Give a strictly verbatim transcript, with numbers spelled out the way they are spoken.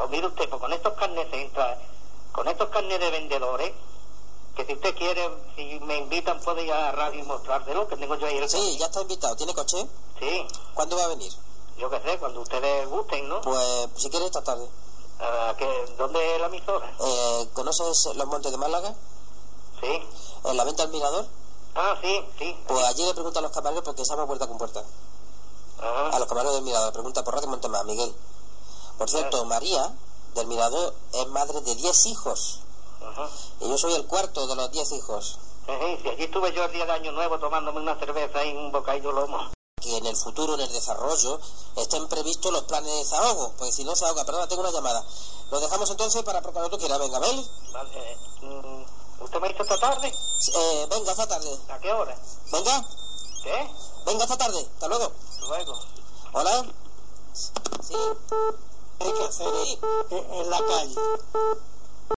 mire usted, pues con estos carnets se entra, con estos carnets de vendedores, que si usted quiere, si me invitan, puede ir a la radio y mostrárselo, que tengo yo ahí el Sí, coche. ya está invitado. ¿Tiene coche? Sí. ¿Cuándo va a venir? Yo qué sé, cuando ustedes gusten, ¿no? Pues, si quiere, esta tarde. Uh, ¿que, ¿Dónde es la emisora? Eh, ¿Conoces los Montes de Málaga? Sí. ¿En la venta al Mirador? Ah, sí, sí. Pues allí le pregunta a los camareros porque se llama puerta con puerta. Ajá. A los camareros del Mirador. Pregunta por Radio Montemás, Miguel. Por cierto, María, del Mirador, es madre de diez hijos. Ajá. Y yo soy el cuarto de los diez hijos. Sí, sí, allí estuve yo el día de Año Nuevo tomándome una cerveza y un bocadillo lomo. Que en el futuro, en el desarrollo, estén previstos los planes de desahogo, porque si no se ahoga. Perdona, tengo una llamada. Lo dejamos entonces para cuando tú quieras. Venga, ¿ven? Vale. Eh, ¿Usted me ha dicho esta tarde? Eh, venga, esta tarde. ¿A qué hora? Venga. ¿Qué? Venga, esta tarde. Hasta luego. Luego. Hola. Sí. Hay que hacer Sí. en la calle.